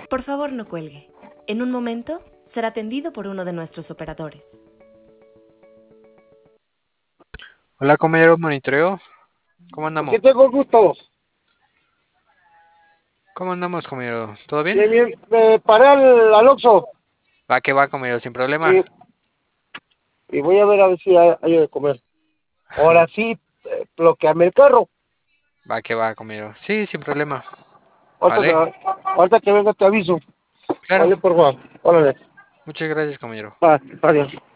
Por favor, no cuelgue. En un momento será atendido por uno de nuestros operadores. Hola, compañero monitoreo. ¿Cómo ¿Con andamos? quién tengo el gusto? ¿Cómo andamos, compañero? ¿Todo bien? Bien, bien. Me paré al Oxxo Va que va, compañero, sin problema. y, y voy a ver si hay de comer. Ahora sí, bloqueame el carro. Va que va, compañero. Sí, sin problema. Ahorita, Vale, ahorita que venga te aviso. claro. Vale, por favor. Órale. Muchas gracias, compañero. Va, adiós.